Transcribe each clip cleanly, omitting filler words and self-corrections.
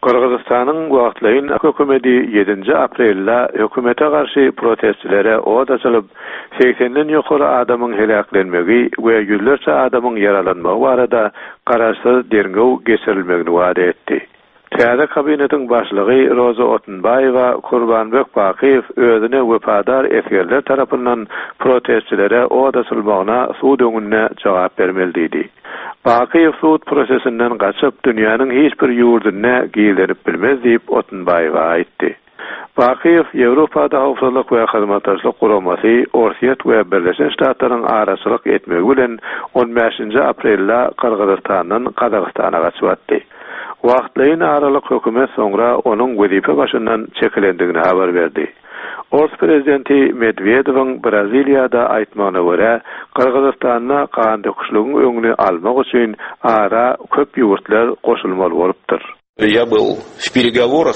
Qırgızstanyň wagtlaryň hökümeti 7 aprelde hökümete garşy protestlere od açylyp 80-den ýokary adamyň helaklenmegi we ýüzlerçe adamyň yaralanmagy barada kararsız derňew geçirilmegini wada etdi. Täze kabinetiň başlygy Roza Otunbaýewa Kurbanbek Bakiýew özüne wepadar etgerler tarapyndan protestlere od açylmagyna suud öňünde jogap bermeldi. Bakiýew suud prosesinden gaçyp dünýäniň hiç bir ýurduna giýilip bilmez diýip Otunbaýewa aýtdy. Bakiýew Ýewropada howpsuzlyk we hyzmatdaşlyk guramasy Orsiýet we Birleşen Ştatlaryň araçylyk etmegi bilen 15 aprelde Qırgızstandan Kazakstana gaçypdy. Wagtlaryň aralyk hökümet soňra onuň wezipe başyndan çekilendigini habar berdi. Ors prezidenti Medvedewiň Braziliýada aýtmagyna görä, Qırgızstanda kan döküşlüğüň öňüni almak üçin ara köp ýurtlar goşulmaly bolupdyr. Я был в переговорах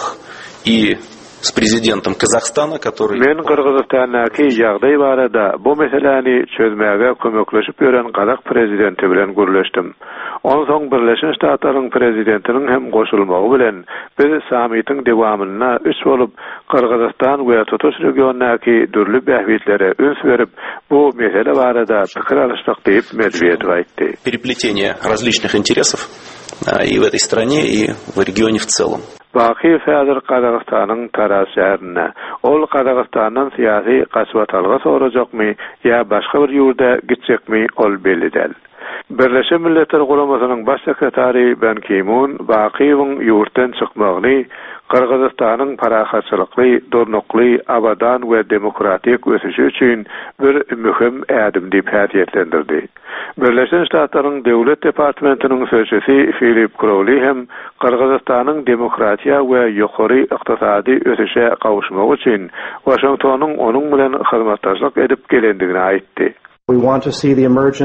и с президентом Казахстана, который... Men Qırgızstanyňky ýagdaý barada bu meseleni çözmäge kömekleşip ýören Kazak prezidenti bilen görleşdim. Ondan soň Birleşen Ştatlaryň prezidentiniň hem goşulmagy bilen biz samitiň dewamyna üç bolup Qırgızstan we tutuş regionaky dürli bähwitlere öns berip bu mesele barada pikir alışdyk diýip Medvedew aýtdy. Переплетение различных интересов и в этой стране, и в регионе в целом. Bakiýew häzir Kazakstanyň Taraz şäherine, ol Kazakstanyň syýasy gaçwatalga sorajakmy ýa başga bir ýurda gitjekmi ol belli däl. Birleşen Milletler Guramasynyň baş sekretary Ban Ki-moon Bakiewiň ýurtdan çykmagyny Qırgızstanyň parahatçylykly, dornokly, abadan we demokratik ösüşi üçin bir mühim ädim diýip häsiýetlendirdi. Birleşen Ştatlaryň Döwlet Departamentiniň sözçüsi Philip Crowley hem Qırgızstanyň demokratiýa we ýokary ykdysady ösüşe gawuşmagy üçin Washingtonyň onuň bilen hyzmatdaşlyk edip gelendigini aýtdy. We want to see the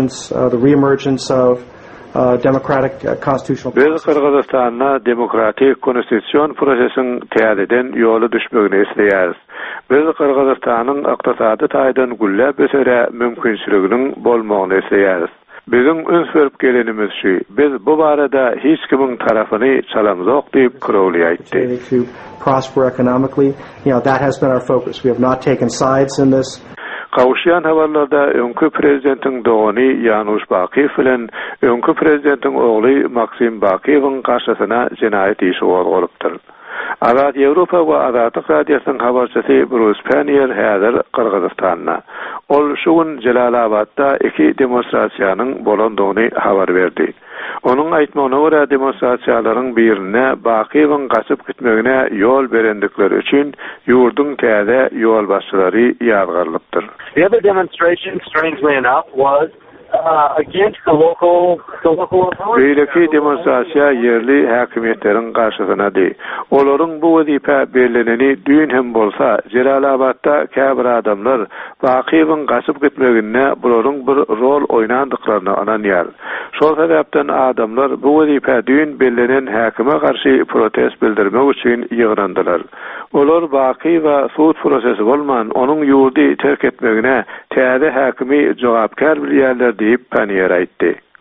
reemergence of democratic constitutional process. Biz Qırgızstanda demokratik konstitusiýon prosesiň täzeden ýoly düşmegini isleýäris. Biz Qırgızstanyň ykdysady taýdan güllep ösere mümkinçiliginiň bolmagyny isleýäris. Bizim öns berip gelenimiz şu, biz bu barada hiç kimiň tarafyny çalamzok diýip Crowley aýtdy. To prosper economically, that has been our focus. We have not taken sides in this. Kawuşýan habarlarda öňkü prezidentiň dogany Janusz Bakiýew bilen öňkü prezidentiň ogly Maksim Bakiewiň garşysyna jenaýat işi goýulypdyr. Azad Ýewropa we Azadlyk radiýasynyň habarçysy Bruce Panier häzir Qırgızstanda. Ol şu gün Jelalabadda iki demonstrasiýanyň bolandygyny habar berdi. Onuň aýtmagyna görä demonstrasiýalaryň birine Bakiewiň gaçyp gitmegine ýol berendikleri üçin ýurdun täze ýol başçylary ýargarlypdyr. The other demonstration, strangely enough, was against the local authorities. Beýleki demonstrasiýa yerli häkimetleriň garşysynady. Olaryň bu wezipe belleneni düýün hem bolsa, Jelalabadda käbir adamlar Bakiewiň gaçyp gitmegine bularyň bir rol oýnandyklaryny ananýar. Şol sebäpden adamlar bu wezipe düýün bellenen häkime garşy protest bildirmek üçin ýygrandylar. Olar Bakiew we suud prosesi bolman onuň ýurdy terk etmegine täze häkimi jogapkar bilýärler diýip Panier aýtdy.